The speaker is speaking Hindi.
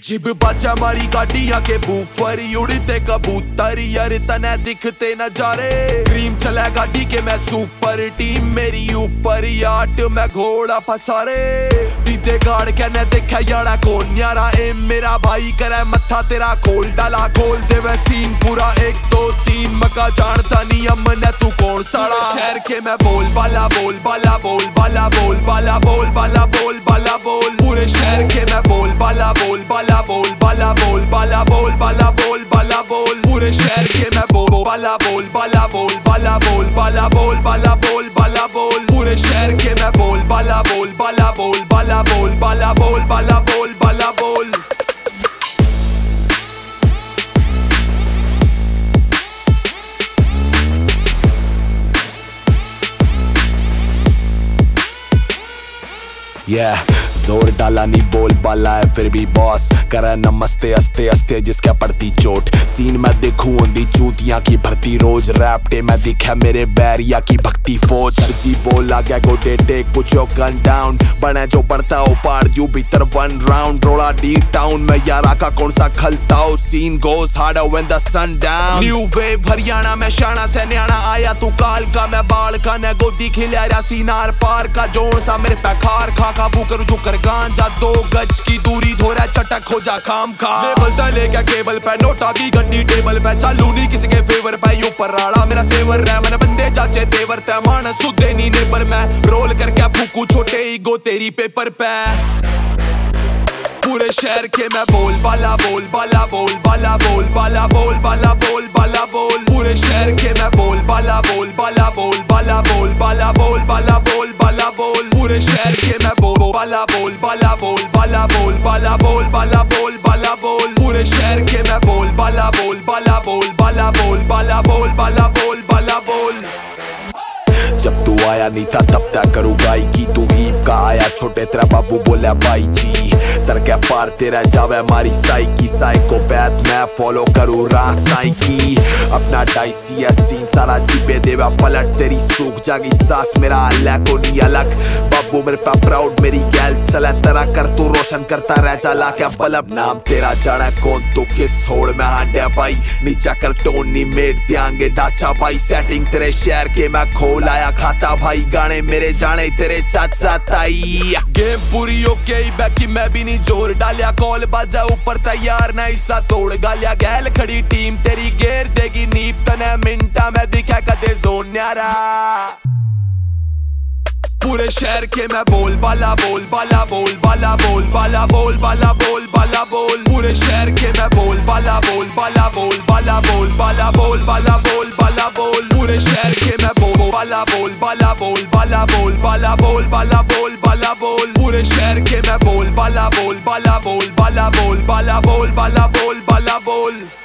जिब बाजा मारी गाड़ियां के बूफर उड़ते कबूतर यार तने दिखते नजारे। ड्रीम चला गाड़ी के मैं सुपर टीम मेरी ऊपर याट मैं घोड़ा फसारे। दीदे गाड़ के ने देखा यारा कौन यारा ए मेरा भाई करे मत्था तेरा खोल डाला खोल दे वै सीन पूरा 1 2 3 मका जानता नहीं अमन तू कौन साला। शहर के मैं बोल बाला बोल बाला बोल बाला बोल बाला बोल बाला बोल बाला बोल पूरे शहर के मैं बोल बाला बोल बाला बोल बाला बोल बाला बोल बाला बोल बाला बोल पूरे शहर के मैं बोल बाला बोल बाला बोल बाला बोल बाला बोल बाला बोल बाला बोल पूरे शहर के मैं बोल बाला बोल बाला बोल बाला बोल बाला बोल बाला बोल बाला बोल। जोर डाला नहीं बोल बाला है फिर भी बॉस करे नमस्ते हस्ते हस्ते जिसका पड़ती चोट। सीन मैं देखूं उन्दी चूतियां की भर्ती रोज रैपटे मैं दिखा मेरे बैरिया की भक्ति फौज। जी बोल आ गया go day take put your gun down बने जो बढ़ता हो पार यू भीतर 1 राउंड रोड़ा डी टाउन में यारा का कौन सा खलता हो। Scene goes harder when the sun down new wave Haryana में शाना से न्याणा आया तू काल का मैं बाल का ने गोदी खिलाया सीनार पार का जोन सा मेरे पे खार खा काबू करू जो गांजा 2 गज की दूरी धोरा चटक हो जा काम खा। लेवल से लेके केबल पे नोटा की गड्डी टेबल पे चालू नहीं किसी के फेवर पे ऊपर राड़ा मेरा सेवर रह मैंने बंदे चाचे तेवर ते मान सुधे नहीं नेबर मैं रोल करके फूकू छोटे ईगो तेरी पेपर पे। पूरे शहर के मैं बोल बाला बोल बाला बोल बाला बोल बाला बोल बाला बोल बाला बोल पूरे शहर के मैं बोल बाला बोल बाला बोल बाला बोल बाला बोल बाला बोल बाला बोल पूरे शहर के मैं बोल बाला बोल बाला बोल बाला बोल बाला बोल बाला बोल बाला बोल पूरे शहर के मैं बोल बाला बोल बाला बोल बाला बोल बाला बोल बाला बोल बाला बोल। जब तू आया नहीं था तब तक करूँ गायकी तू हीप का आया छोटे तेरा बाबू बोला भाई जी सर के पार तेरा जावे हमारी साइकी साइकोपैथ मैं फॉलो करूँ रासाई की अपना डाइसी सीन सारा जीपे देवा पलट तेरी सूख जागी सांस मेरा अलग को नहीं अलग बाबू मेरे पे प्राउड मेरी गैल चला तेरा कर तू रोशन करता रह जाला क्या बलब नाम तेरा जाना कौन तू किस होड़ में हांडे भाई नीचा कर टोन नहीं मेट दियांगे ढांचा भाई सेटिंग तेरे शहर के मैं खोल आया खाता भाई गाने मेरे जाने तेरे चाचा ताई। गेम पूरी ओके बाकी मैं भी नहीं जोर डालिया कॉल बाजा ऊपर तैयार ना हिस्सा तोड़ गालिया गैल खड़ी टीम तेरी गेर देगी नीप तने मिनटा में दिखा कदे जोन न्यारा। पूरे शहर के मैं बोल बाला बोल बाला बोल बाला बोल बाला बोल बाला बोल बाला बोल पूरे शहर के मैं बोल बाला बोल बाला बोल बाला बोल बाला बोल बाला बोल बाला बोल पूरे शहर के मैं बोल बाला बोल बाला बोल बाला बोल बाला बोल बाला बोल बाला बोल पूरे शहर के मैं बोल बाला बोल बाला बोल बाला बोल बाला बोल बाला बोल बाला बोल।